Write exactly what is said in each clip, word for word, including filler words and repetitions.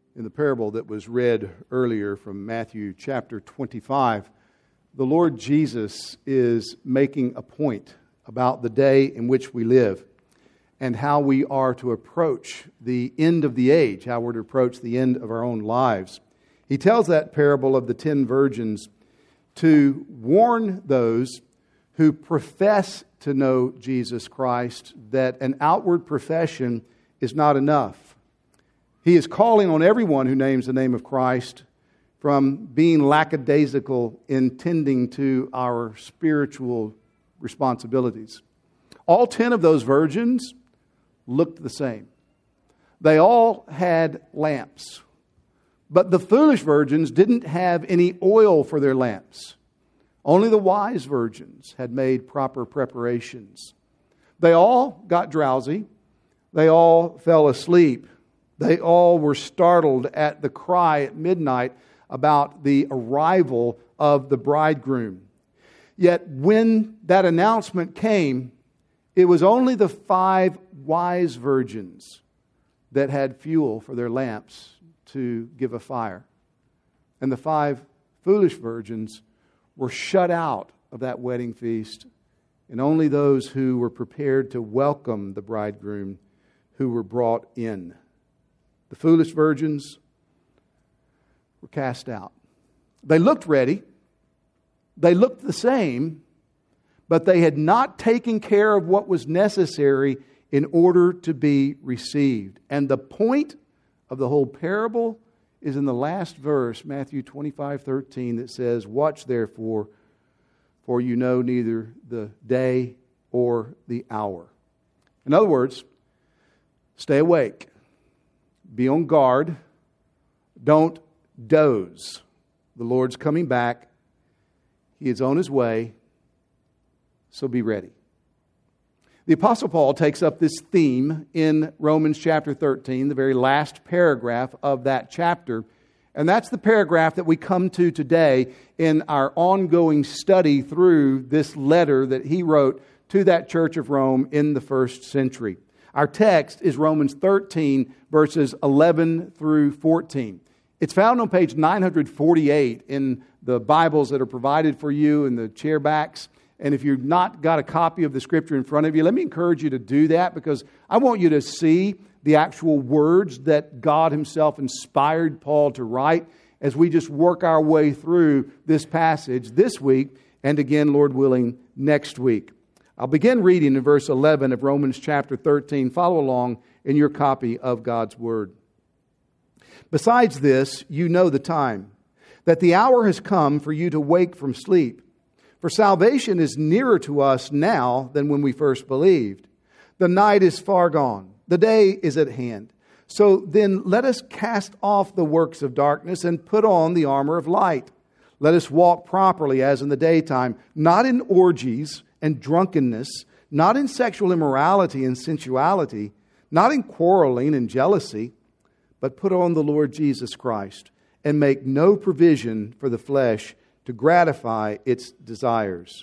In the parable that was read earlier from Matthew chapter twenty-five, the Lord Jesus is making a point about the day in which we live and how we are to approach the end of the age, how we're to approach the end of our own lives. He tells that parable of the ten virgins to warn those who profess to know Jesus Christ that an outward profession is not enough. He is calling on everyone who names the name of Christ from being lackadaisical in tending to our spiritual responsibilities. All ten of those virgins looked the same. They all had lamps. But the foolish virgins didn't have any oil for their lamps. Only the wise virgins had made proper preparations. They all got drowsy. They all fell asleep. They all were startled at the cry at midnight about the arrival of the bridegroom. Yet when that announcement came, it was only the five wise virgins that had fuel for their lamps to give a fire. And the five foolish virgins were shut out of that wedding feast, and only those who were prepared to welcome the bridegroom who were brought in. The foolish virgins were cast out. They looked ready. They looked the same, but they had not taken care of what was necessary in order to be received. And the point of the whole parable is in the last verse, Matthew twenty-five thirteen, that says, "Watch therefore, for you know neither the day or the hour." In other words, stay awake. Be on guard. Don't doze. The Lord's coming back. He is on His way. So be ready. The Apostle Paul takes up this theme in Romans chapter thirteen, the very last paragraph of that chapter. And that's the paragraph that we come to today in our ongoing study through this letter that he wrote to that church of Rome in the first century. Our text is Romans thirteen, verses eleven through fourteen. It's found on page nine forty-eight in the Bibles that are provided for you in the chair backs. And if you've not got a copy of the Scripture in front of you, let me encourage you to do that, because I want you to see the actual words that God Himself inspired Paul to write as we just work our way through this passage this week, and again, Lord willing, next week. I'll begin reading in verse eleven of Romans chapter thirteen. Follow along in your copy of God's Word. "Besides this, you know the time, that the hour has come for you to wake from sleep. For salvation is nearer to us now than when we first believed. The night is far gone. The day is at hand. So then let us cast off the works of darkness and put on the armor of light. Let us walk properly as in the daytime, not in orgies and drunkenness, not in sexual immorality and sensuality, not in quarreling and jealousy, but put on the Lord Jesus Christ and make no provision for the flesh to gratify its desires."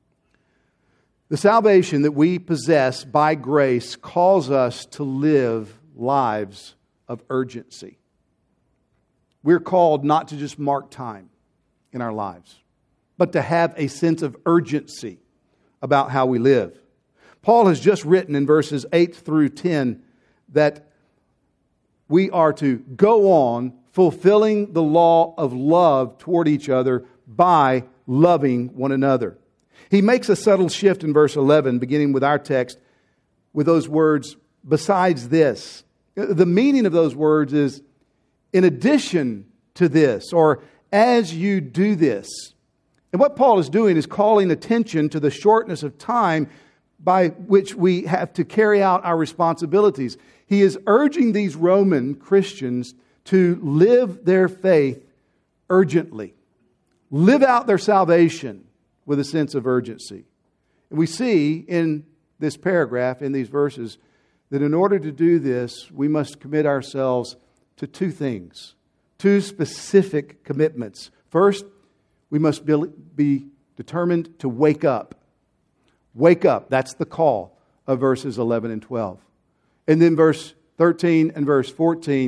The salvation that we possess by grace calls us to live lives of urgency. We're called not to just mark time in our lives, but to have a sense of urgency about how we live. Paul has just written in verses eight through ten that we are to go on fulfilling the law of love toward each other by loving one another. He makes a subtle shift in verse eleven, beginning with our text, with those words, "besides this." The meaning of those words is, in addition to this, or as you do this. And what Paul is doing is calling attention to the shortness of time by which we have to carry out our responsibilities. He is urging these Roman Christians to live their faith urgently. Live out their salvation with a sense of urgency. And we see in this paragraph, in these verses, that in order to do this, we must commit ourselves to two things, two specific commitments. First, we must be determined to wake up. Wake up, that's the call of verses eleven and twelve. And then verse thirteen and verse fourteen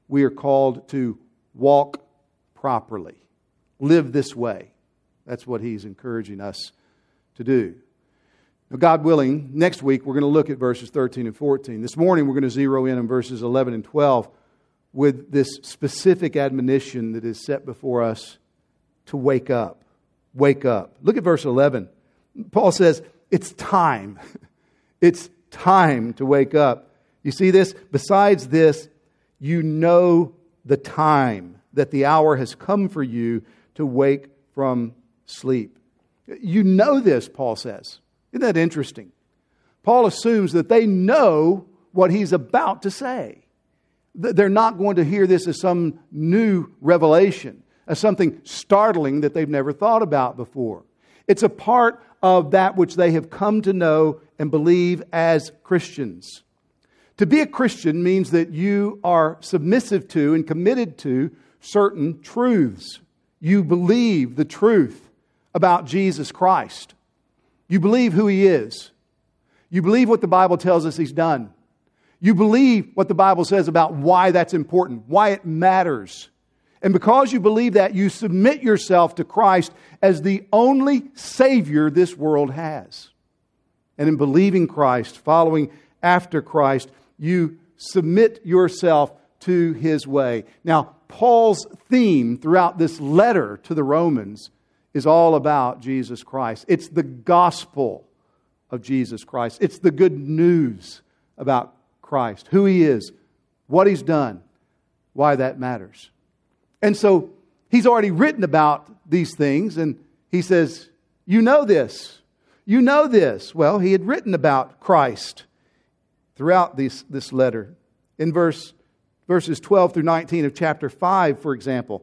we are called to walk properly. Live this way. That's what he's encouraging us to do. Now, God willing, next week we're going to look at verses thirteen and fourteen. This morning we're going to zero in on verses eleven and twelve with this specific admonition that is set before us to wake up. Wake up. Look at verse eleven. Paul says, it's time. It's time to wake up. You see this? Besides this, you know the time, that the hour has come for you to wake from sleep. You know this, Paul says. Isn't that interesting? Paul assumes that they know what he's about to say. They're not going to hear this as some new revelation, as something startling that they've never thought about before. It's a part of that which they have come to know and believe as Christians. To be a Christian means that you are submissive to and committed to certain truths. You believe the truth about Jesus Christ. You believe who He is. You believe what the Bible tells us He's done. You believe what the Bible says about why that's important, why it matters. And because you believe that, you submit yourself to Christ as the only Savior this world has. And in believing Christ, following after Christ, you submit yourself to His way. Now, Paul's theme throughout this letter to the Romans is all about Jesus Christ. It's the gospel of Jesus Christ. It's the good news about Christ, who He is, what He's done, why that matters. And so he's already written about these things, and he says, you know this. You know this. Well, he had written about Christ throughout this, this letter. In verse verses twelve through nineteen of chapter five, for example,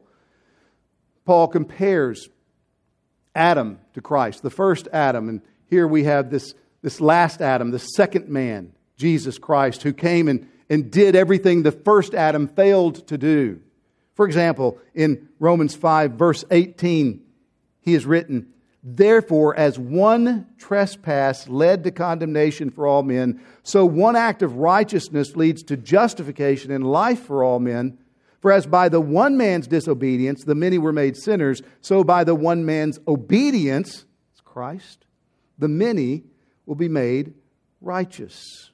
Paul compares Adam to Christ, the first Adam. And here we have this, this last Adam, the second man, Jesus Christ, who came and, and did everything the first Adam failed to do. For example, in Romans five, verse eighteen, he has written, therefore, as one trespass led to condemnation for all men, so one act of righteousness leads to justification and life for all men. For as by the one man's disobedience the many were made sinners, so by the one man's obedience, Christ, the many will be made righteous.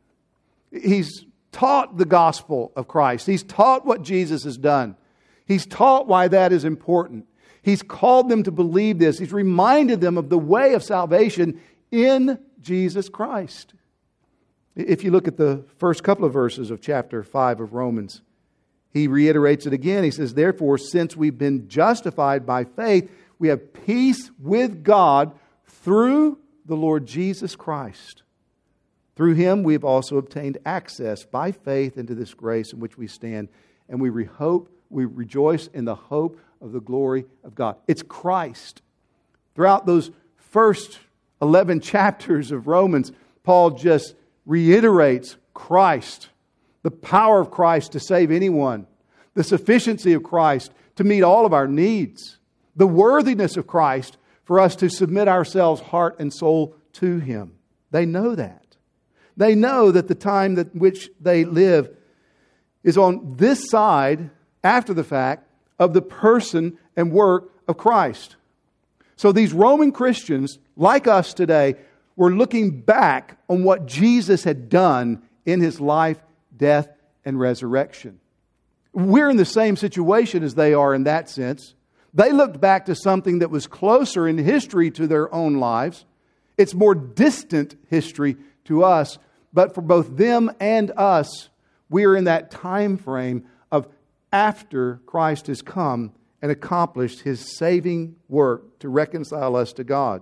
He's taught the gospel of Christ. He's taught what Jesus has done. He's taught why that is important. He's called them to believe this. He's reminded them of the way of salvation in Jesus Christ. If you look at the first couple of verses of chapter five of Romans, he reiterates it again. He says, therefore, since we've been justified by faith, we have peace with God through the Lord Jesus Christ. Through Him, we have also obtained access by faith into this grace in which we stand, and we re- hope, we rejoice in the hope of the glory of God. It's Christ. Throughout those first eleven chapters of Romans, Paul just reiterates Christ, the power of Christ to save anyone, the sufficiency of Christ to meet all of our needs, the worthiness of Christ for us to submit ourselves heart and soul to Him. They know that. They know that the time that which they live is on this side, after the fact, of the person and work of Christ. So these Roman Christians, like us today, were looking back on what Jesus had done in His life, death, and resurrection. We're in the same situation as they are in that sense. They looked back to something that was closer in history to their own lives. It's more distant history to us, but for both them and us, we are in that time frame of after Christ has come and accomplished His saving work to reconcile us to God.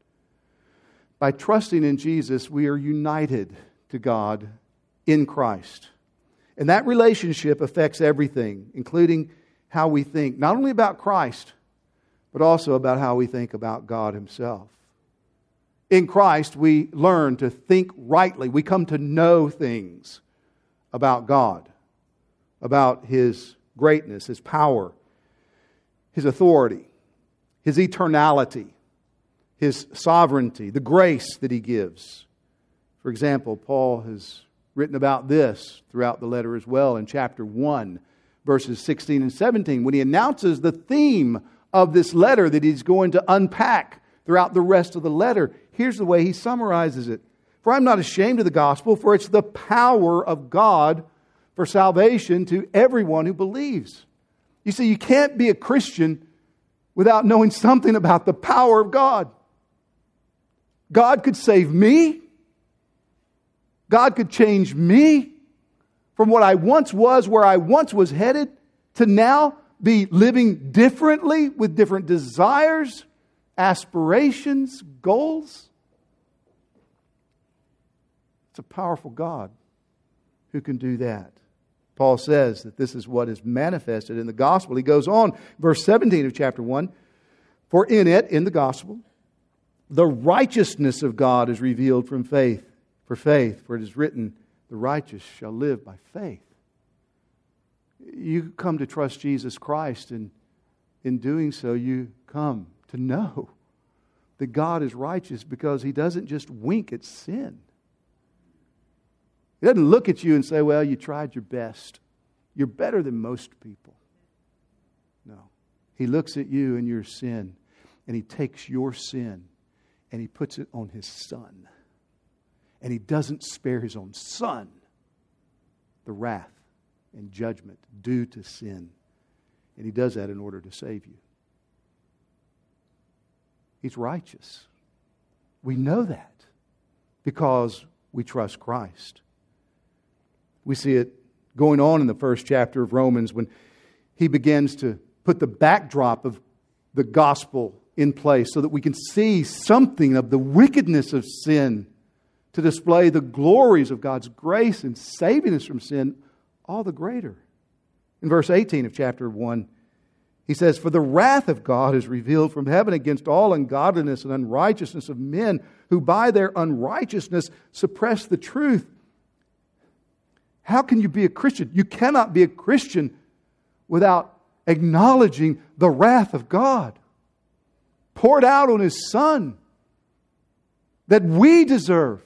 By trusting in Jesus, we are united to God in Christ. And that relationship affects everything, including how we think, not only about Christ, but also about how we think about God Himself. In Christ, we learn to think rightly. We come to know things about God, about His greatness, His power, His authority, His eternality, His sovereignty, the grace that He gives. For example, Paul has written about this throughout the letter as well in chapter one, verses sixteen and seventeen, when he announces the theme of this letter that he's going to unpack throughout the rest of the letter. Here's the way he summarizes it. For I'm not ashamed of the gospel, for it's the power of God for salvation to everyone who believes. You see, you can't be a Christian without knowing something about the power of God. God could save me. God could change me from what I once was, where I once was headed, to now be living differently with different desires, aspirations, goals. It's a powerful God who can do that. Paul says that this is what is manifested in the gospel. He goes on, verse seventeen of chapter one, for in it, in the gospel, the righteousness of God is revealed from faith, for faith, for it is written, the righteous shall live by faith. You come to trust Jesus Christ, and in doing so, you come to know that God is righteous because He doesn't just wink at sin. He doesn't look at you and say, well, you tried your best. You're better than most people. No. He looks at you and your sin, and He takes your sin and He puts it on His Son. And He doesn't spare His own Son the wrath and judgment due to sin. And He does that in order to save you. He's righteous. We know that because we trust Christ. We see it going on in the first chapter of Romans when he begins to put the backdrop of the gospel in place so that we can see something of the wickedness of sin, to display the glories of God's grace in saving us from sin all the greater. In verse eighteen of chapter one, he says, for the wrath of God is revealed from heaven against all ungodliness and unrighteousness of men who by their unrighteousness suppress the truth. How can you be a Christian? You cannot be a Christian without acknowledging the wrath of God poured out on His Son that we deserve.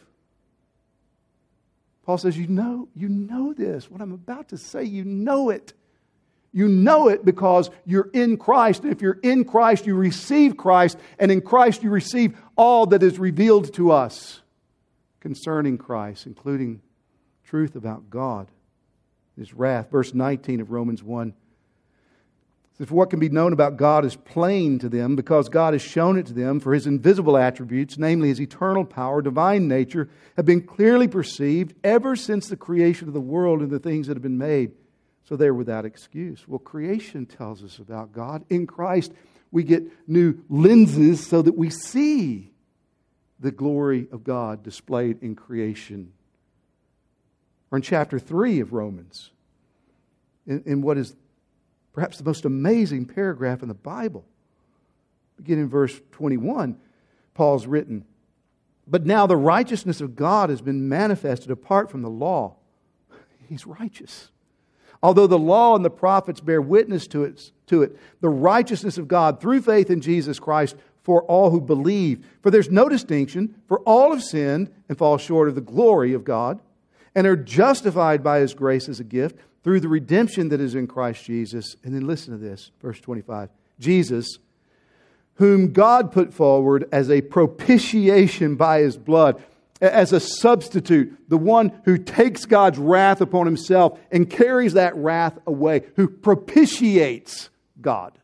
Paul says, you know, you know this. What I'm about to say, you know it. You know it because you're in Christ. And if you're in Christ, you receive Christ. And in Christ, you receive all that is revealed to us concerning Christ, including truth about God, His wrath. Verse nineteen of Romans one says, for what can be known about God is plain to them, because God has shown it to them, for His invisible attributes, namely His eternal power, divine nature, have been clearly perceived ever since the creation of the world and the things that have been made. So they're without excuse. Well, creation tells us about God. In Christ, we get new lenses so that we see the glory of God displayed in creation. Or in chapter three of Romans, in, in what is perhaps the most amazing paragraph in the Bible. Beginning in verse twenty-one, Paul's written, but now the righteousness of God has been manifested apart from the law. He's righteous. Although the law and the prophets bear witness to it, to it, the righteousness of God through faith in Jesus Christ for all who believe. For there's no distinction, for all have sinned and fall short of the glory of God, and are justified by His grace as a gift through the redemption that is in Christ Jesus. And then listen to this, verse twenty-five. Jesus, whom God put forward as a propitiation by His blood, as a substitute, the one who takes God's wrath upon Himself and carries that wrath away, who propitiates God,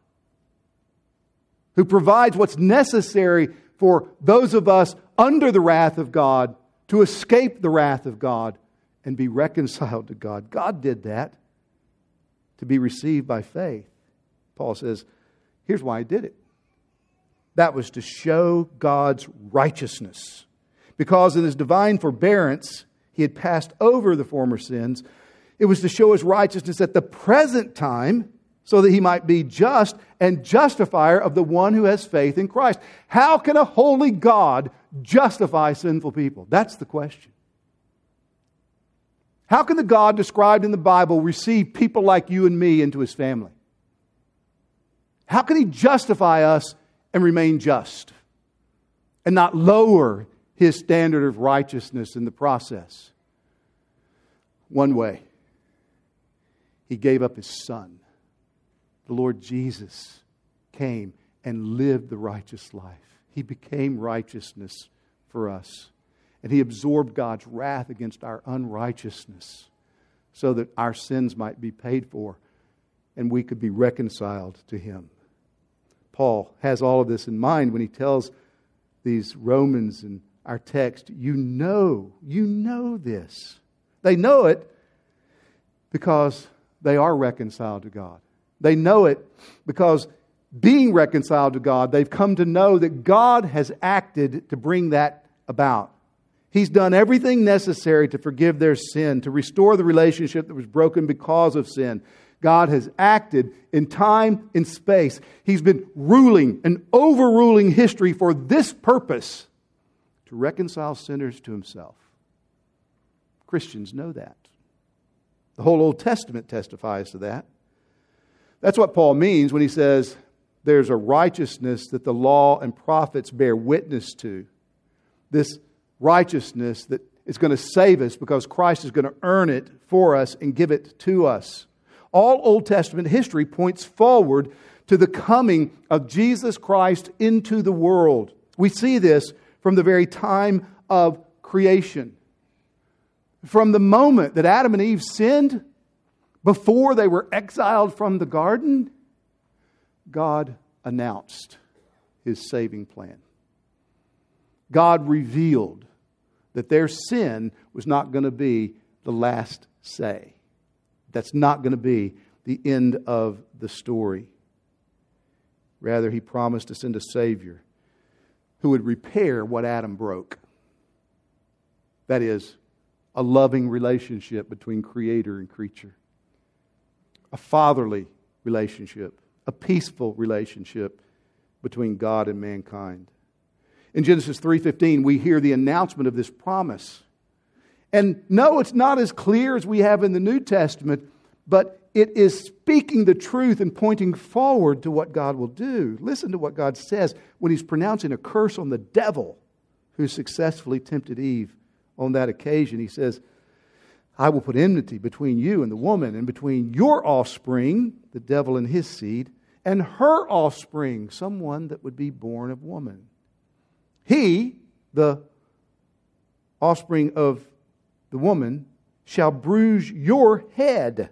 who provides what's necessary for those of us under the wrath of God to escape the wrath of God and be reconciled to God. God did that to be received by faith. Paul says, here's why He did it. That was to show God's righteousness. Because in His divine forbearance, He had passed over the former sins. It was to show His righteousness at the present time, so that He might be just and justifier of the one who has faith in Christ. How can a holy God justify sinful people? That's the question. How can the God described in the Bible receive people like you and me into His family? How can He justify us and remain just and not lower His standard of righteousness in the process? One way. He gave up His Son. The Lord Jesus came and lived the righteous life. He became righteousness for us. And He absorbed God's wrath against our unrighteousness so that our sins might be paid for and we could be reconciled to Him. Paul has all of this in mind when he tells these Romans in our text, you know, you know this. They know it because they are reconciled to God. They know it because being reconciled to God, they've come to know that God has acted to bring that about. He's done everything necessary to forgive their sin, to restore the relationship that was broken because of sin. God has acted in time, in space. He's been ruling and overruling history for this purpose, to reconcile sinners to Himself. Christians know that. The whole Old Testament testifies to that. That's what Paul means when he says there's a righteousness that the law and prophets bear witness to. This righteousness that is going to save us because Christ is going to earn it for us and give it to us. All Old Testament history points forward to the coming of Jesus Christ into the world. We see this from the very time of creation. From the moment that Adam and Eve sinned, before they were exiled from the garden, God announced His saving plan. God revealed that their sin was not going to be the last say. That's not going to be the end of the story. Rather, He promised to send a Savior who would repair what Adam broke. That is, a loving relationship between Creator and creature. A fatherly relationship. A peaceful relationship between God and mankind. In Genesis three fifteen, we hear the announcement of this promise. And no, it's not as clear as we have in the New Testament, but it is speaking the truth and pointing forward to what God will do. Listen to what God says when He's pronouncing a curse on the devil who successfully tempted Eve on that occasion. He says, I will put enmity between you and the woman, and between your offspring, the devil and his seed, and her offspring, someone that would be born of woman. He, the offspring of the woman, shall bruise your head,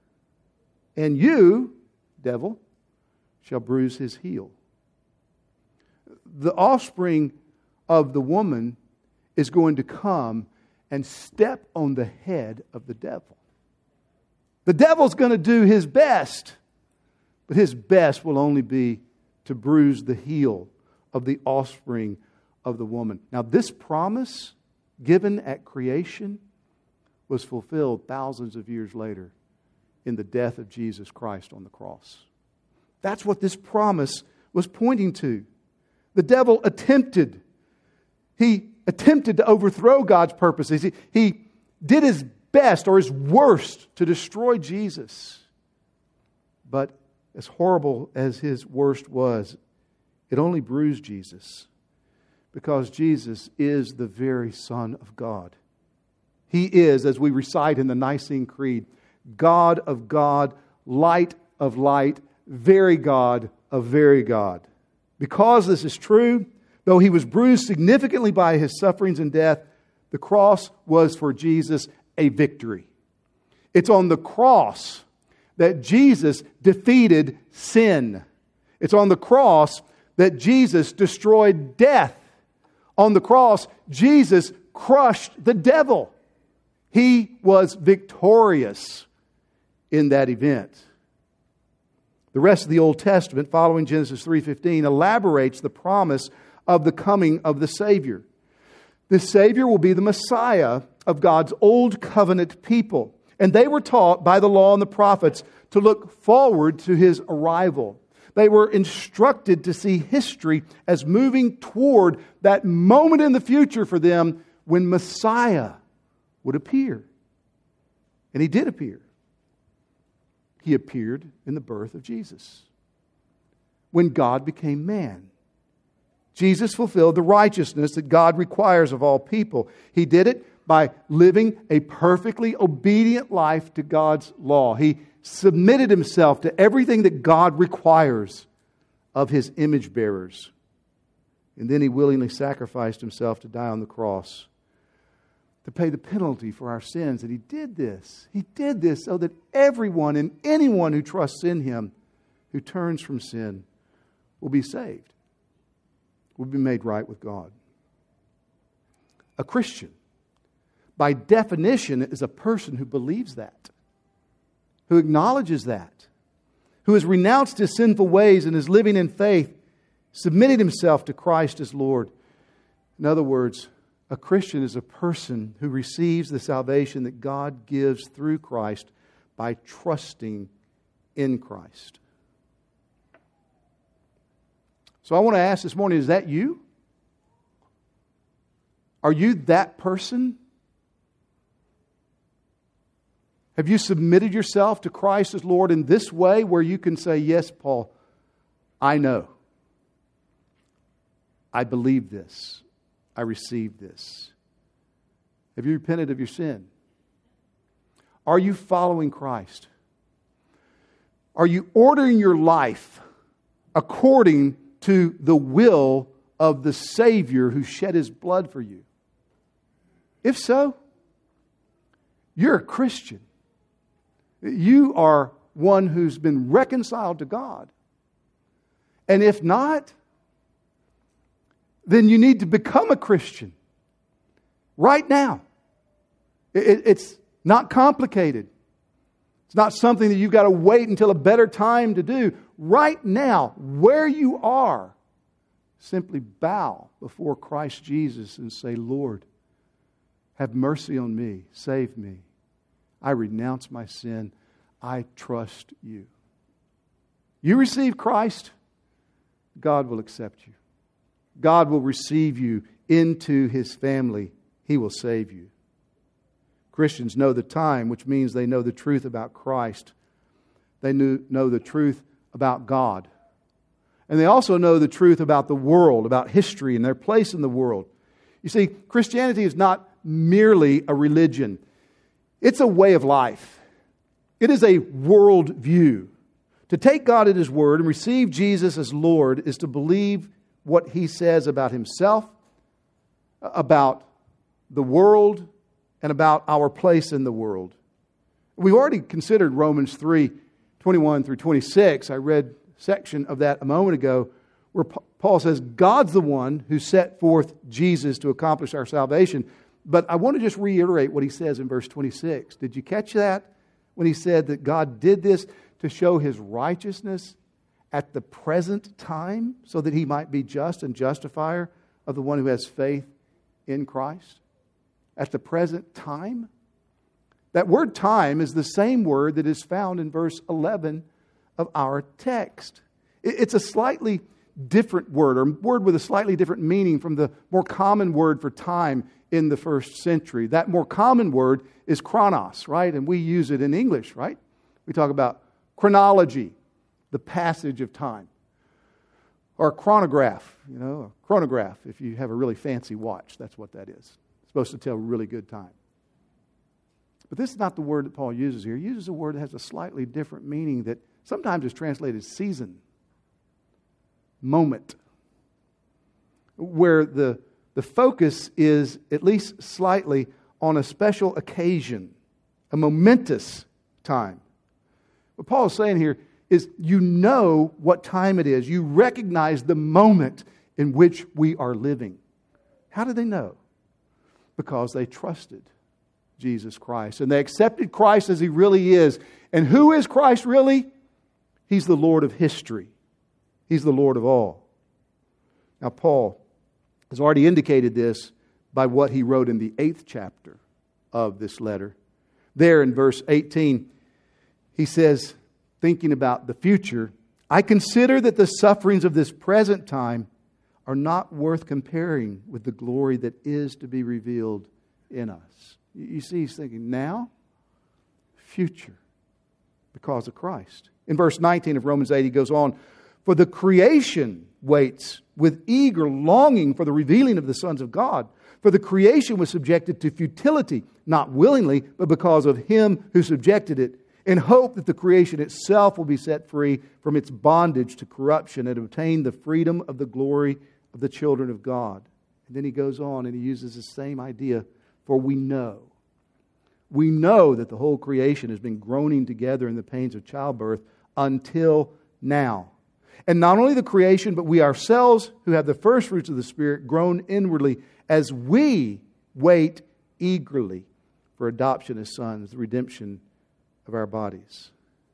and you, devil, shall bruise his heel. The offspring of the woman is going to come and step on the head of the devil. The devil's going to do his best, but his best will only be to bruise the heel of the offspring of the woman. Now, this promise given at creation was fulfilled thousands of years later in the death of Jesus Christ on the cross. That's what this promise was pointing to. The devil attempted, he attempted to overthrow God's purposes. He, he did his best or his worst to destroy Jesus. But as horrible as his worst was, it only bruised Jesus, because Jesus is the very Son of God. He is, as we recite in the Nicene Creed, God of God, light of light, very God of very God. Because this is true, though He was bruised significantly by His sufferings and death, the cross was for Jesus a victory. It's on the cross that Jesus defeated sin. It's on the cross that Jesus destroyed death. On the cross, Jesus crushed the devil. He was victorious in that event. The rest of the Old Testament, following Genesis three fifteen, elaborates the promise of the coming of the Savior. This Savior will be the Messiah of God's old covenant people. And they were taught by the law and the prophets to look forward to His arrival. They were instructed to see history as moving toward that moment in the future for them when Messiah would appear. And He did appear. He appeared in the birth of Jesus, when God became man. Jesus fulfilled the righteousness that God requires of all people. He did it by living a perfectly obedient life to God's law. He submitted himself to everything that God requires of his image bearers. And then he willingly sacrificed himself to die on the cross to pay the penalty for our sins. And he did this. He did this so that everyone and anyone who trusts in him, who turns from sin, will be saved, will be made right with God. A Christian, by definition, is a person who believes that, who acknowledges that, who has renounced his sinful ways and is living in faith, submitting himself to Christ as Lord. In other words, a Christian is a person who receives the salvation that God gives through Christ by trusting in Christ. So I want to ask this morning, is that you? Are you that person? Have you submitted yourself to Christ as Lord in this way where you can say, yes, Paul, I know. I believe this. I receive this. Have you repented of your sin? Are you following Christ? Are you ordering your life according to the will of the Savior who shed His blood for you? If so, you're a Christian. You are one who's been reconciled to God. And if not, then you need to become a Christian right now. It, it's not complicated. It's not something that you've got to wait until a better time to do. Right now, where you are, simply bow before Christ Jesus and say, Lord, have mercy on me. Save me. I renounce my sin. I trust you. You receive Christ, God will accept you. God will receive you into His family. He will save you. Christians know the time, which means they know the truth about Christ. They know the truth about God. And they also know the truth about the world, about history and their place in the world. You see, Christianity is not merely a religion. It's a way of life. It is a world view. To take God at His word and receive Jesus as Lord is to believe what He says about Himself, about the world, and about our place in the world. We've already considered Romans three, twenty-one through twenty-six. I read a section of that a moment ago where Paul says God's the one who set forth Jesus to accomplish our salvation. But I want to just reiterate what he says in verse twenty-six. Did you catch that? When he said that God did this to show His righteousness at the present time so that He might be just and justifier of the one who has faith in Christ. At the present time. That word time is the same word that is found in verse eleven of our text. It's a slightly different word, or a word with a slightly different meaning from the more common word for time in the first century. That more common word is chronos, right? And we use it in English, right? We talk about chronology, the passage of time. Or chronograph, you know, a chronograph, if you have a really fancy watch, that's what that is. It's supposed to tell really good time. But this is not the word that Paul uses here. He uses a word that has a slightly different meaning that sometimes is translated season, moment, where the, the focus is at least slightly on a special occasion, a momentous time. What Paul is saying here is you know what time it is. You recognize the moment in which we are living. How did they know? Because they trusted Jesus Christ. And they accepted Christ as He really is. And who is Christ really? He's the Lord of history. He's the Lord of all. Now, Paul has already indicated this by what he wrote in the eighth chapter of this letter. There in verse eighteen, he says, thinking about the future, I consider that the sufferings of this present time are not worth comparing with the glory that is to be revealed in us. You see, he's thinking now, future, because of Christ. In verse nineteen of Romans eight, he goes on, for the creation waits with eager longing for the revealing of the sons of God. For the creation was subjected to futility, not willingly, but because of Him who subjected it, in hope that the creation itself will be set free from its bondage to corruption and obtain the freedom of the glory of the children of God. And then he goes on and he uses the same idea. For we know. We know that the whole creation has been groaning together in the pains of childbirth until now. And not only the creation, but we ourselves who have the first fruits of the Spirit groan inwardly as we wait eagerly for adoption as sons, the redemption of our bodies.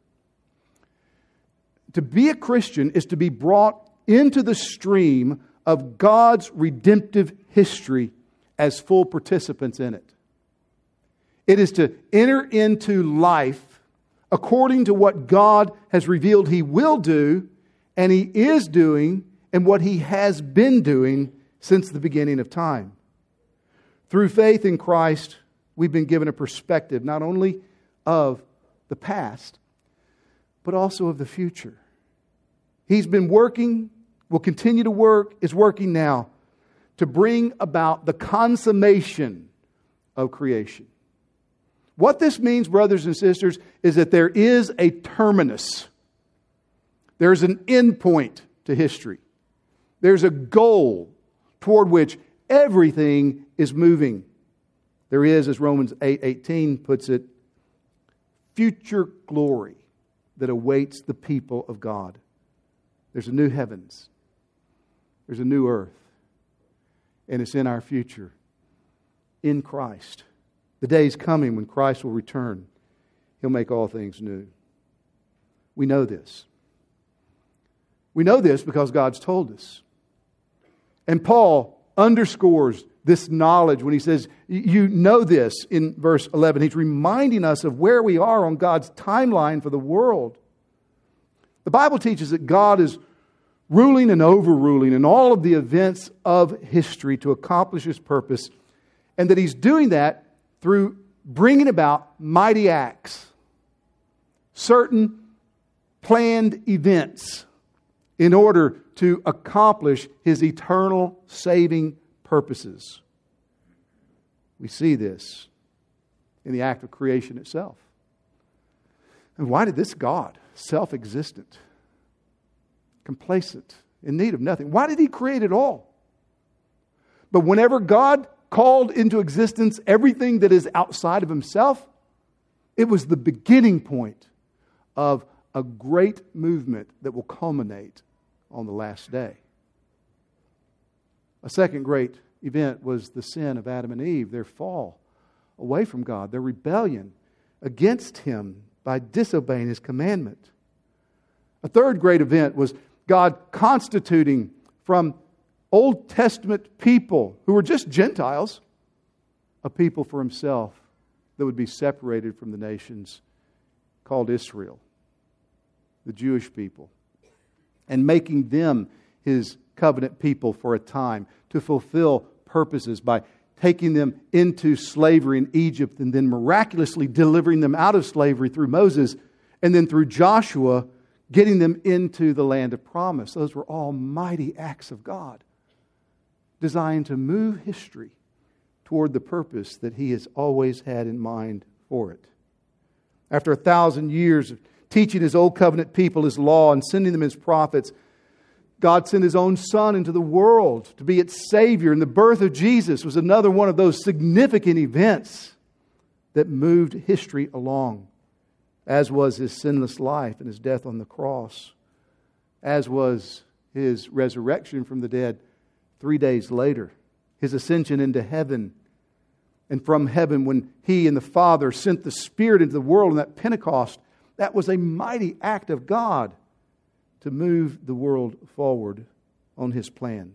To be a Christian is to be brought into the stream of God's redemptive history as full participants in it. It is to enter into life according to what God has revealed He will do, and He is doing, and what He has been doing since the beginning of time. Through faith in Christ, we've been given a perspective not only of the past, but also of the future. He's been working, will continue to work, is working now to bring about the consummation of creation. What this means, brothers and sisters, is that there is a terminus. There's an end point to history. There's a goal toward which everything is moving. There is, as Romans eight eighteen puts it, future glory that awaits the people of God. There's a new heavens. There's a new earth. And it's in our future. In Christ. The day is coming when Christ will return. He'll make all things new. We know this. We know this because God's told us. And Paul underscores this knowledge when he says, you know this in verse eleven. He's reminding us of where we are on God's timeline for the world. The Bible teaches that God is ruling and overruling in all of the events of history to accomplish His purpose, and that He's doing that through bringing about mighty acts, certain planned events, in order to accomplish His eternal saving purposes. We see this in the act of creation itself. And why did this God, self-existent, complacent, in need of nothing, why did He create it all? But whenever God called into existence everything that is outside of Himself, it was the beginning point of a great movement that will culminate on the last day. A second great event was the sin of Adam and Eve, their fall away from God, their rebellion against Him by disobeying His commandment. A third great event was God constituting from Old Testament people who were just Gentiles, a people for Himself that would be separated from the nations called Israel, the Jewish people, and making them His covenant people for a time to fulfill purposes by taking them into slavery in Egypt and then miraculously delivering them out of slavery through Moses and then through Joshua getting them into the land of promise. Those were all mighty acts of God, designed to move history toward the purpose that He has always had in mind for it. After a thousand years of teaching His old covenant people His law and sending them His prophets, God sent His own Son into the world to be its Savior. And the birth of Jesus was another one of those significant events that moved history along, as was His sinless life and His death on the cross, as was His resurrection from the dead three days later, His ascension into heaven, and from heaven when He and the Father sent the Spirit into the world on that Pentecost. That was a mighty act of God to move the world forward on His plan.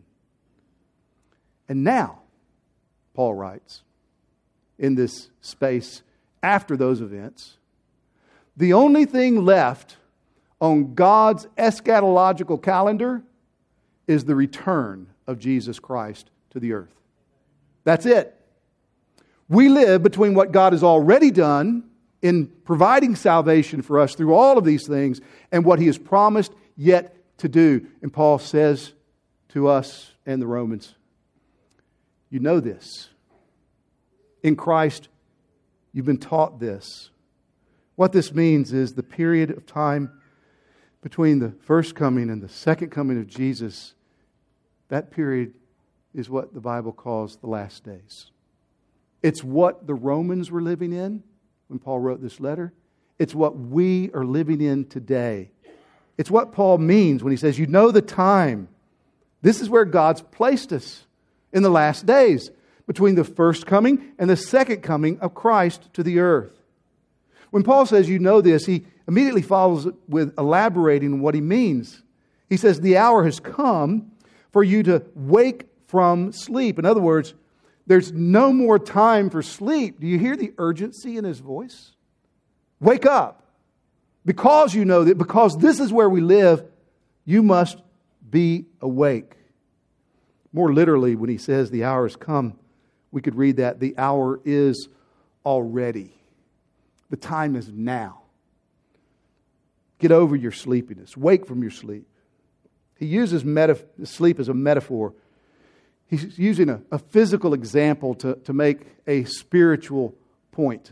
And now, Paul writes, in this space after those events, the only thing left on God's eschatological calendar is the return of Jesus Christ to the earth. That's it. We live between what God has already done in providing salvation for us through all of these things and what He has promised yet to do. And Paul says to us and the Romans, You know this. In Christ, you've been taught this. What this means is the period of time between the first coming and the second coming of Jesus, that period is what the Bible calls the last days. It's what the Romans were living in when Paul wrote this letter. It's what we are living in today. It's what Paul means when he says, you know the time. This is where God's placed us in the last days, between the first coming and the second coming of Christ to the earth. When Paul says you know this, he immediately follows it with elaborating what he means. He says the hour has come for you to wake from sleep. In other words, there's no more time for sleep. Do you hear the urgency in his voice? Wake up. Because you know that, because this is where we live, you must be awake. More literally, when he says the hour has come, we could read that the hour is already. The time is now. Get over your sleepiness. Wake from your sleep. He uses metaf- sleep as a metaphor. He's using a, a physical example to, to make a spiritual point.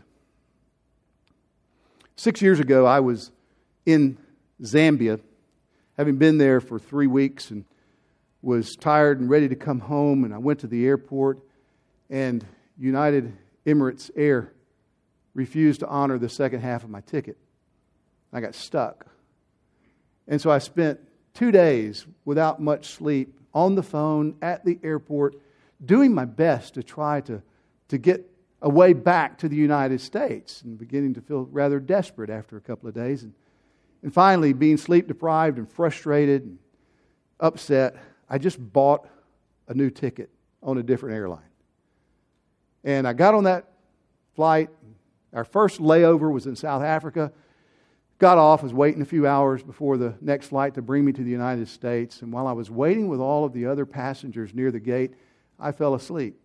Six years ago, I was in Zambia, having been there for three weeks and was tired and ready to come home. And I went to the airport, and United Emirates Air refused to honor the second half of my ticket. I got stuck. And so I spent two days without much sleep on the phone at the airport, doing my best to try to, to get a way back to the United States, and beginning to feel rather desperate after a couple of days. And, and finally, being sleep deprived and frustrated and upset, I just bought a new ticket on a different airline. And I got on that flight. Our first layover was in South Africa. Got off, was waiting a few hours before the next flight to bring me to the United States. And while I was waiting with all of the other passengers near the gate, I fell asleep.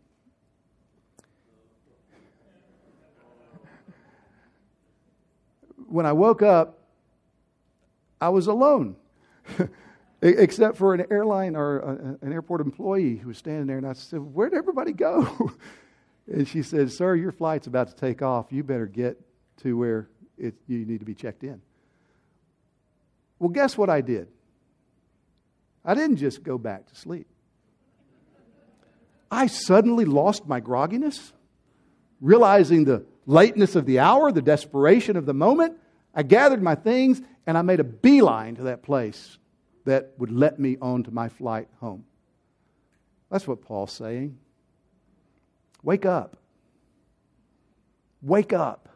When I woke up, I was alone, except for an airline or an airport employee who was standing there. And I said, "Where'd everybody go?" And she said, "Sir, your flight's about to take off. You better get to where it, you need to be checked in." Well, guess what I did? I didn't just go back to sleep. I suddenly lost my grogginess, realizing the lateness of the hour, the desperation of the moment. I gathered my things and I made a beeline to that place that would let me on to my flight home. That's what Paul's saying. Wake up. Wake up.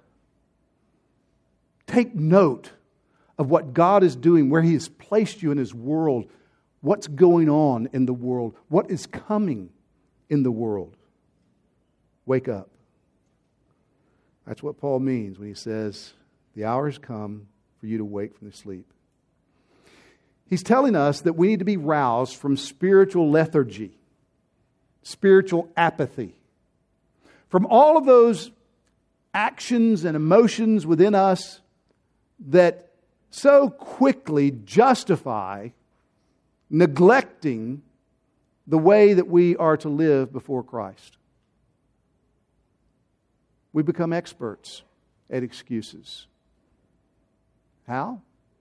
Take note of what God is doing, where He has placed you in His world, what's going on in the world, what is coming in the world. Wake up. That's what Paul means when he says, the hour has come for you to wake from the sleep. He's telling us that we need to be roused from spiritual lethargy, spiritual apathy, from all of those actions and emotions within us that so quickly justify neglecting the way that we are to live before Christ. We become experts at excuses. How?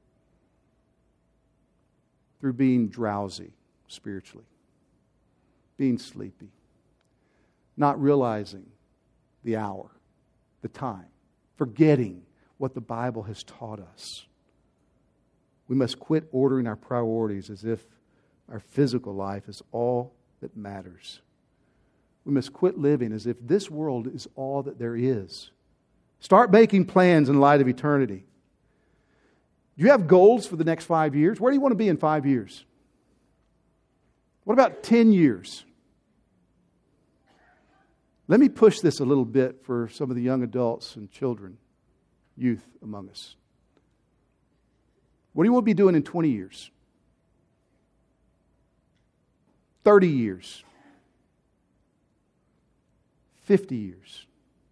Through being drowsy spiritually, being sleepy, not realizing the hour, the time, forgetting what the Bible has taught us. We must quit ordering our priorities as if our physical life is all that matters. We must quit living as if this world is all that there is. Start making plans in light of eternity. Do you have goals for the next five years? Where do you want to be in five years? What about ten years? Let me push this a little bit for some of the young adults and children, youth among us. What do you want to be doing in twenty years? thirty years? fifty years?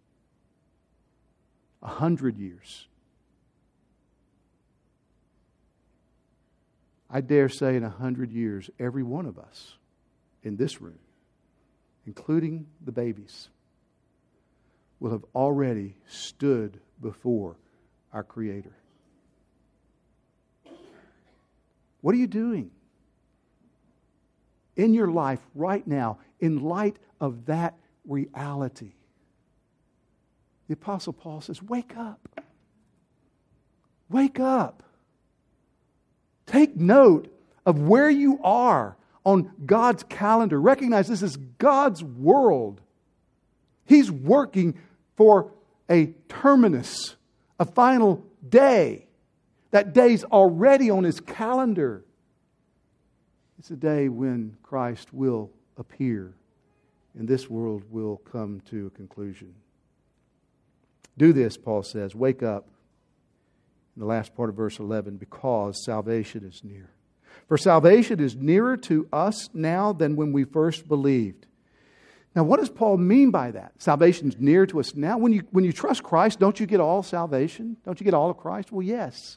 one hundred years? I dare say in one hundred years, every one of us in this room including the babies, will have already stood before our Creator. What are you doing in your life right now in light of that reality? The Apostle Paul says, wake up. Wake up. Take note of where you are on God's calendar. Recognize this is God's world. He's working for a terminus, a final day. That day's already on His calendar. It's a day when Christ will appear and this world will come to a conclusion. Do this, Paul says. Wake up. In the last part of verse eleven, because salvation is near. For salvation is nearer to us now than when we first believed. Now, what does Paul mean by that? Salvation's near to us now. When you, when you trust Christ, don't you get all salvation? Don't you get all of Christ? Well, yes.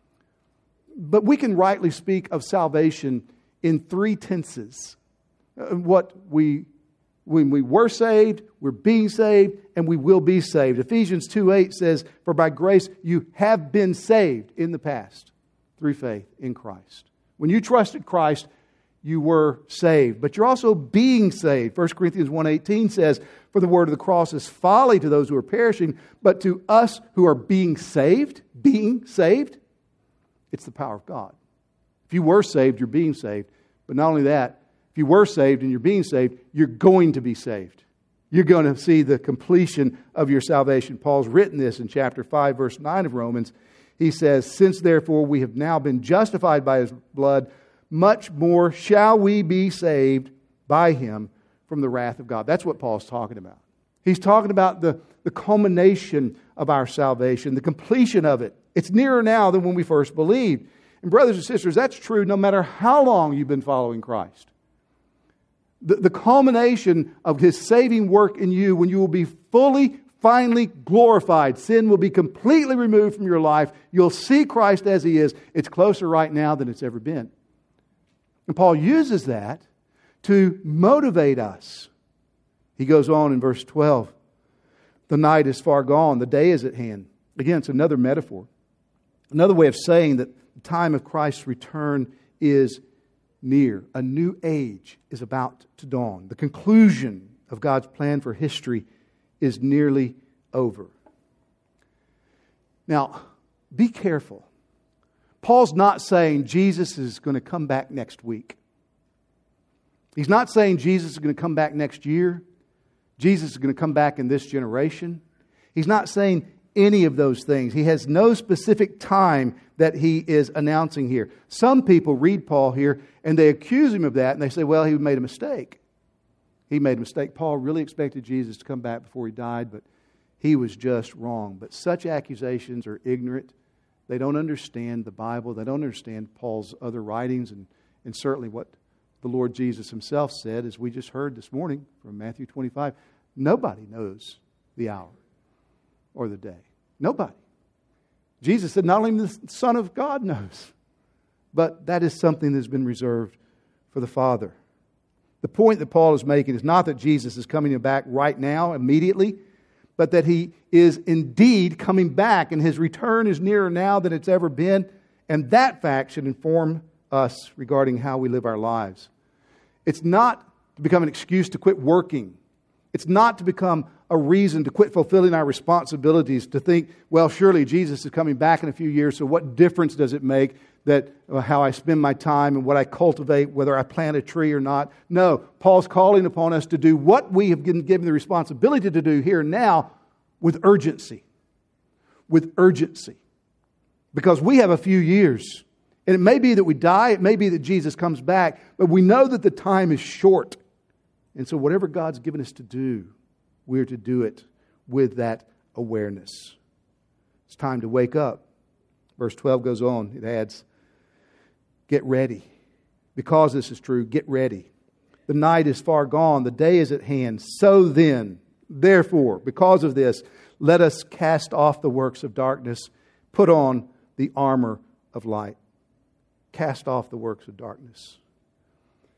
But we can rightly speak of salvation in three tenses. What we, when we were saved, we're being saved, and we will be saved. Ephesians two eight says, for by grace you have been saved in the past through faith in Christ. When you trusted Christ, you were saved. But you're also being saved. First Corinthians one eighteen says, for the word of the cross is folly to those who are perishing, but to us who are being saved, being saved, it's the power of God. If you were saved, you're being saved. But not only that, if you were saved and you're being saved, you're going to be saved. You're going to see the completion of your salvation. Paul's written this in chapter five, verse nine of Romans. He says, since therefore we have now been justified by His blood, much more shall we be saved by Him from the wrath of God. That's what Paul's talking about. He's talking about the, the culmination of our salvation, the completion of it. It's nearer now than when we first believed. And brothers and sisters, that's true no matter how long you've been following Christ. The, the culmination of His saving work in you, when you will be fully, finally glorified. Sin will be completely removed from your life. You'll see Christ as He is. It's closer right now than it's ever been. And Paul uses that to motivate us. He goes on in verse twelve. The night is far gone. The day is at hand. Again, it's another metaphor. Another way of saying that the time of Christ's return is near. A new age is about to dawn. The conclusion of God's plan for history is nearly over. Now, be careful. Paul's not saying Jesus is going to come back next week. He's not saying Jesus is going to come back next year. Jesus is going to come back in this generation. He's not saying any of those things. He has no specific time that he is announcing here. Some people read Paul here and they accuse him of that and they say, well, he made a mistake. He made a mistake. Paul really expected Jesus to come back before he died, but he was just wrong. But such accusations are ignorant. They don't understand the Bible. They don't understand Paul's other writings and, and certainly what the Lord Jesus Himself said, as we just heard this morning from Matthew twenty-five. Nobody knows the hour or the day. Nobody. Jesus said not only the Son of God knows, but that is something that's been reserved for the Father. The point that Paul is making is not that Jesus is coming back right now, immediately, but that He is indeed coming back and His return is nearer now than it's ever been. And that fact should inform us regarding how we live our lives. It's not to become an excuse to quit working. It's not to become a reason to quit fulfilling our responsibilities, to think, well, surely Jesus is coming back in a few years, so what difference does it make that uh, how I spend my time and what I cultivate, whether I plant a tree or not? No, Paul's calling upon us to do what we have been given the responsibility to do here and now with urgency. With urgency. Because we have a few years. And it may be that we die, it may be that Jesus comes back, but we know that the time is short. And so whatever God's given us to do, we're to do it with that awareness. It's time to wake up. Verse twelve goes on. It adds, get ready. Because this is true, get ready. The night is far gone. The day is at hand. So then, therefore, because of this, let us cast off the works of darkness. Put on the armor of light. Cast off the works of darkness.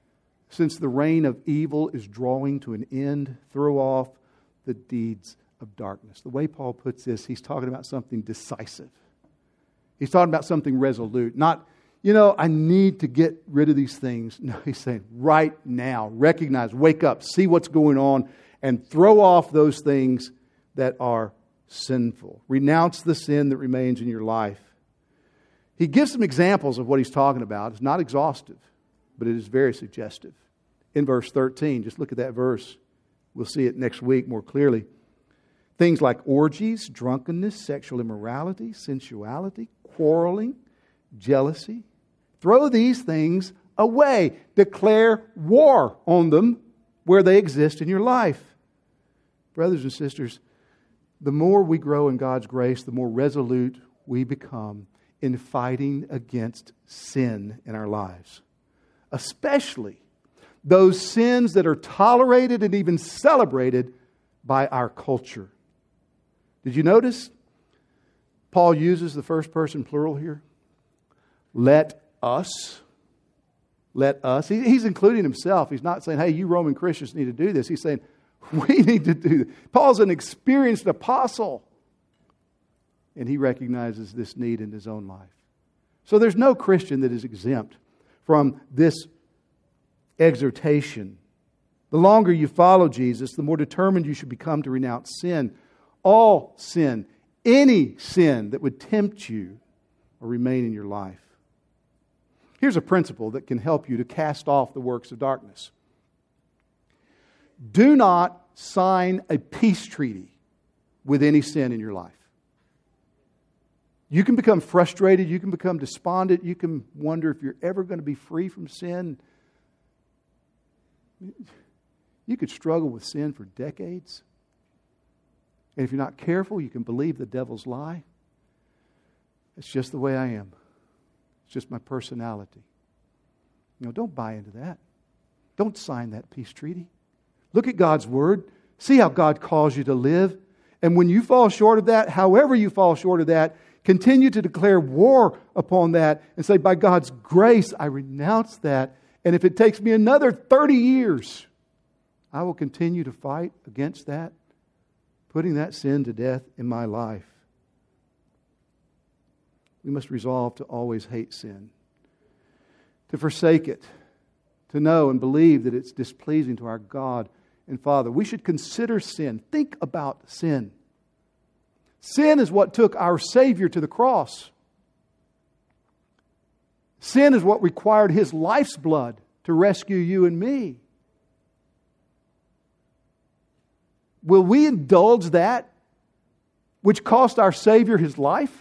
Since the reign of evil is drawing to an end, throw off the deeds of darkness. The way Paul puts this, he's talking about something decisive. He's talking about something resolute. Not, you know, I need to get rid of these things. No, he's saying right now, recognize, wake up, see what's going on, and throw off those things that are sinful. Renounce the sin that remains in your life. He gives some examples of what he's talking about. It's not exhaustive, but it is very suggestive. In verse thirteen, just look at that verse. We'll see it next week more clearly. Things like orgies, drunkenness, sexual immorality, sensuality, quarreling, jealousy. Throw these things away. Declare war on them where they exist in your life. Brothers and sisters, the more we grow in God's grace, the more resolute we become in fighting against sin in our lives. Especially those sins that are tolerated and even celebrated by our culture. Did you notice Paul uses the first person plural here? Let us. Let us. He, he's including himself. He's not saying, hey, you Roman Christians need to do this. He's saying, we need to do this. Paul's an experienced apostle. And he recognizes this need in his own life. So there's no Christian that is exempt from this exhortation. The longer you follow Jesus, the more determined you should become to renounce sin. All sin, any sin that would tempt you or remain in your life. Here's a principle that can help you to cast off the works of darkness. Do not sign a peace treaty with any sin in your life. You can become frustrated, you can become despondent, you can wonder if you're ever going to be free from sin. You could struggle with sin for decades. And if you're not careful, you can believe the devil's lie. It's just the way I am. It's just my personality. You know, don't buy into that. Don't sign that peace treaty. Look at God's Word. See how God calls you to live. And when you fall short of that, however you fall short of that, continue to declare war upon that and say, by God's grace, I renounce that. And if it takes me another thirty years, I will continue to fight against that, putting that sin to death in my life. We must resolve to always hate sin, to forsake it, to know and believe that it's displeasing to our God and Father. We should consider sin. Think about sin. Sin is what took our Savior to the cross. Sin is what required His life's blood to rescue you and me. Will we indulge that which cost our Savior His life?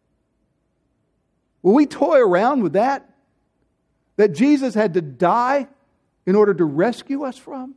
Will we toy around with that? That Jesus had to die in order to rescue us from?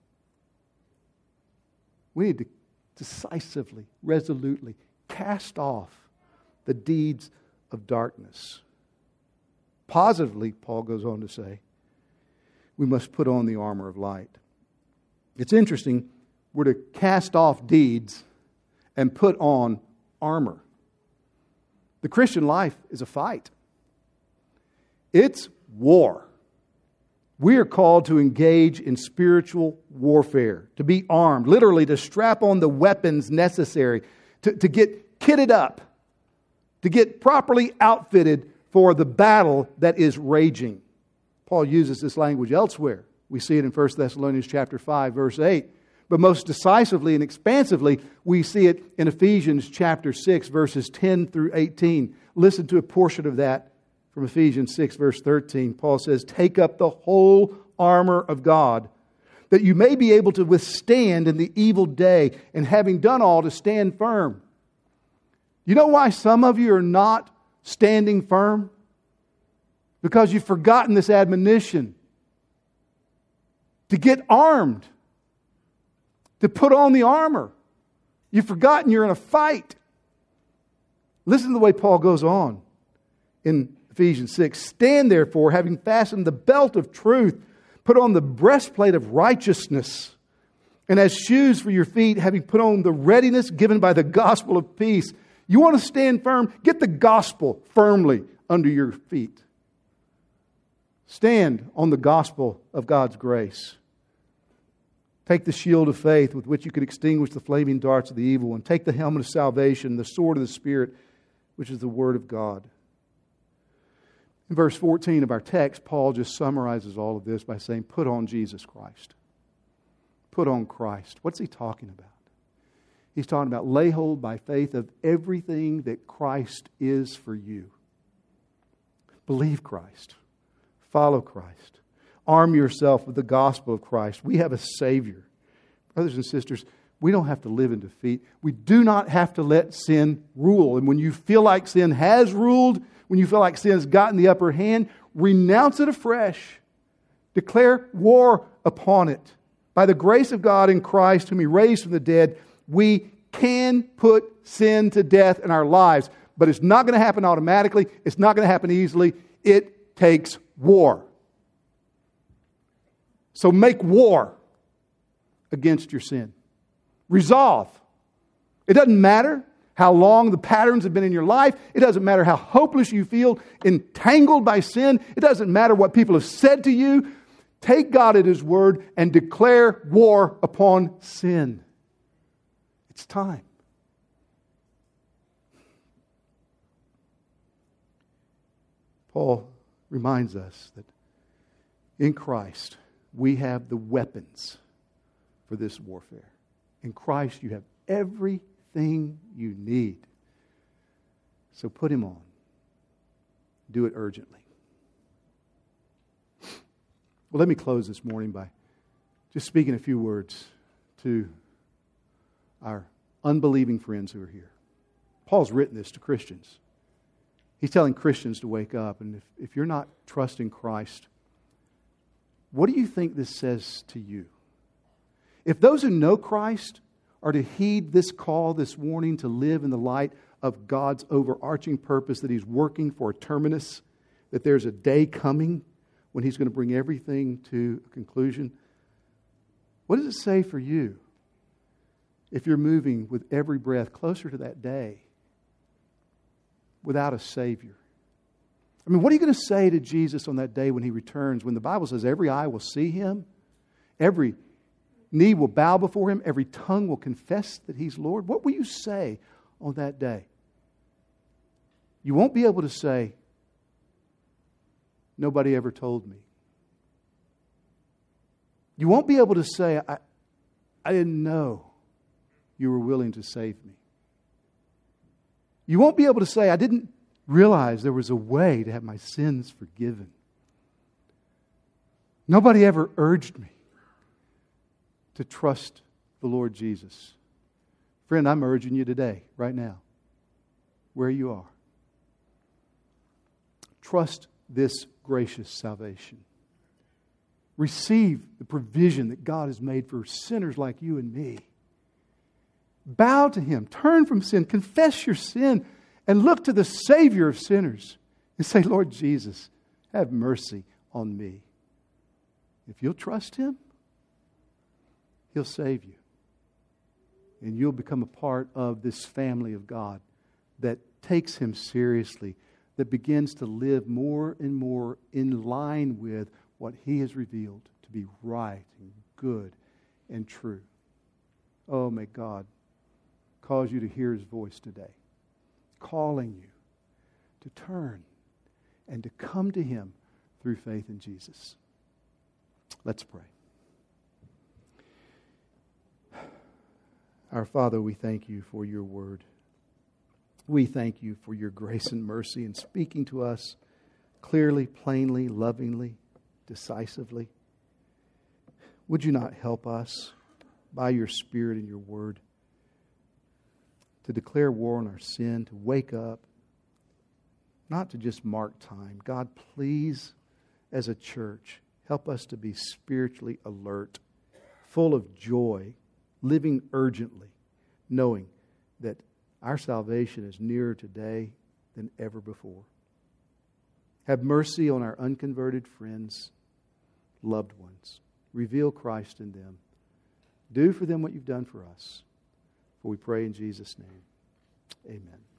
We need to decisively, resolutely cast off the deeds of darkness. Positively, Paul goes on to say, we must put on the armor of light. It's interesting, we're to cast off deeds and put on armor. The Christian life is a fight. It's war. We are called to engage in spiritual warfare, to be armed, literally to strap on the weapons necessary, to, to get kitted up, to get properly outfitted for the battle that is raging. Paul uses this language elsewhere. We see it in First Thessalonians chapter five, verse eight. But most decisively and expansively, we see it in Ephesians chapter six, verses ten through eighteen. Listen to a portion of that from Ephesians six, verse thirteen. Paul says, take up the whole armor of God, that you may be able to withstand in the evil day, and having done all, to stand firm. You know why some of you are not standing firm? Because you've forgotten this admonition to get armed, to put on the armor. You've forgotten you're in a fight. Listen to the way Paul goes on in Ephesians six. Stand therefore, having fastened the belt of truth, put on the breastplate of righteousness, and as shoes for your feet, having put on the readiness given by the gospel of peace. You want to stand firm? Get the gospel firmly under your feet. Stand on the gospel of God's grace. Take the shield of faith with which you can extinguish the flaming darts of the evil one. Take the helmet of salvation, the sword of the Spirit, which is the Word of God. In verse fourteen of our text, Paul just summarizes all of this by saying, put on Jesus Christ. Put on Christ. What's he talking about? He's talking about lay hold by faith of everything that Christ is for you. Believe Christ. Follow Christ. Arm yourself with the gospel of Christ. We have a Savior. Brothers and sisters, we don't have to live in defeat. We do not have to let sin rule. And when you feel like sin has ruled, when you feel like sin has gotten the upper hand, renounce it afresh. Declare war upon it. By the grace of God in Christ, whom He raised from the dead, we can put sin to death in our lives. But it's not going to happen automatically. It's not going to happen easily. It takes war. So make war against your sin. Resolve. It doesn't matter how long the patterns have been in your life. It doesn't matter how hopeless you feel, entangled by sin. It doesn't matter what people have said to you. Take God at His word and declare war upon sin. It's time. Paul reminds us that in Christ we have the weapons for this warfare. In Christ you have everything you need. So put Him on. Do it urgently. Well, let me close this morning by just speaking a few words to our unbelieving friends who are here. Paul's written this to Christians. He's telling Christians to wake up. And if, if you're not trusting Christ, what do you think this says to you? If those who know Christ are to heed this call, this warning to live in the light of God's overarching purpose, that He's working for a terminus, that there's a day coming when He's going to bring everything to a conclusion, what does it say for you if you're moving with every breath closer to that day without a Savior? I mean, what are you going to say to Jesus on that day when He returns, when the Bible says every eye will see Him, every knee will bow before Him, every tongue will confess that He's Lord? What will you say on that day? You won't be able to say, nobody ever told me. You won't be able to say, I, I didn't know you were willing to save me. You won't be able to say, I didn't realize there was a way to have my sins forgiven. Nobody ever urged me to trust the Lord Jesus. Friend, I'm urging you today, right now, where you are. Trust this gracious salvation. Receive the provision that God has made for sinners like you and me. Bow to Him. Turn from sin. Confess your sin. And look to the Savior of sinners. And say, Lord Jesus, have mercy on me. If you'll trust Him, He'll save you. And you'll become a part of this family of God that takes Him seriously, that begins to live more and more in line with what He has revealed to be right and good and true. Oh, may God cause you to hear His voice today, calling you to turn and to come to Him through faith in Jesus. Let's pray. Our Father, we thank You for Your word. We thank You for Your grace and mercy in speaking to us clearly, plainly, lovingly, decisively. Would You not help us by Your Spirit and Your word to declare war on our sin, to wake up, not to just mark time. God, please, as a church, help us to be spiritually alert, full of joy, living urgently, knowing that our salvation is nearer today than ever before. Have mercy on our unconverted friends, loved ones. Reveal Christ in them. Do for them what You've done for us. For we pray in Jesus' name. Amen.